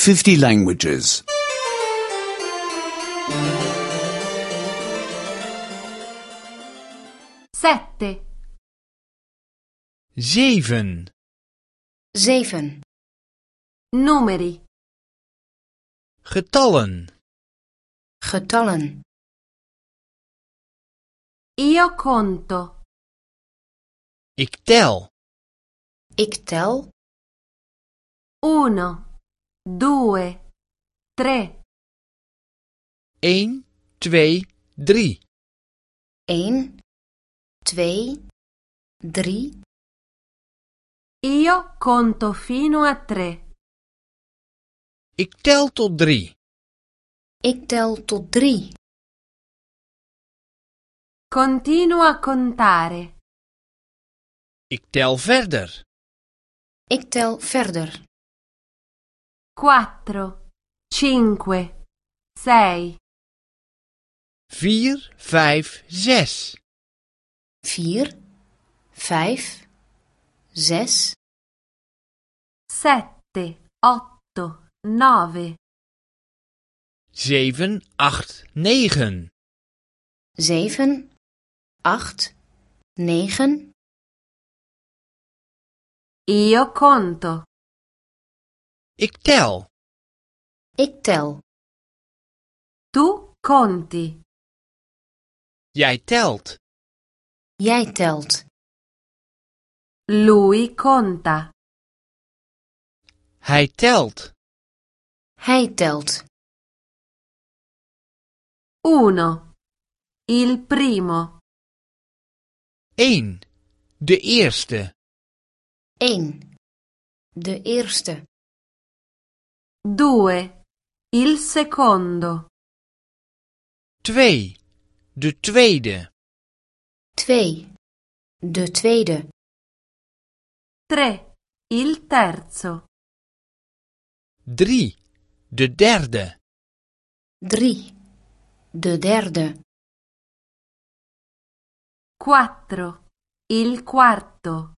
50 languages. 7. 7. 7. Numeri. Getallen. Getallen. Io conto. Ik tel. Ik tel. 1, 2, 3. 1, 2, 3. 1, 2, 3. Io conto fino a 3. Ik tel tot 3. Ik tel tot 3. Continuo a contare. Ik tel verder. Ik tel verder. 4, 5, 6. 4, 5, 6. 4, 5, 6. 7, 8, 9. 7, 8, 9. 7, 8, 9. Io conto. Ik tel. Ik tel. Tu conti. Jij telt. Jij telt. Lui conta. Hij telt. Hij telt. 1. Il primo. 1. De eerste. 1. De eerste. 2. Il secondo. 2. De tweede. 2. De tweede. 3. Il terzo. 3. De derde. 3. De derde. 4. Il quarto.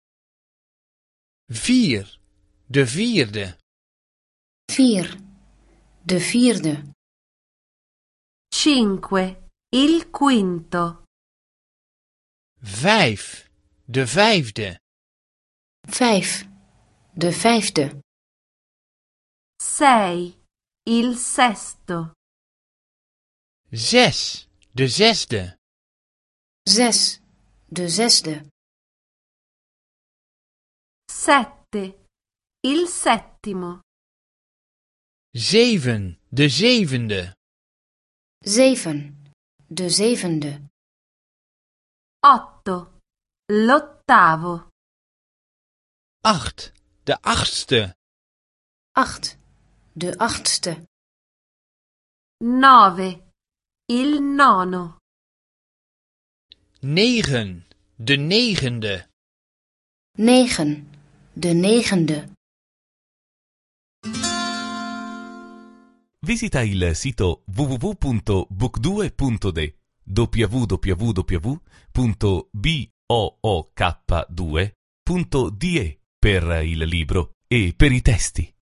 4. De vierde. 4. De vierde. 5. Il quinto. 5. De vijfde. 5. De vijfde. 6. Il sesto. 6. De zesde. 6. De zesde. 7. Il settimo. 7. De zevende. 7. De zevende. 8. L'ottavo. 8. De achtste. 8. De achtste. 9. Il nono. 9. De negende. 9. De negende. Visita il sito www.book2.de www.book2.de per il libro e per i testi.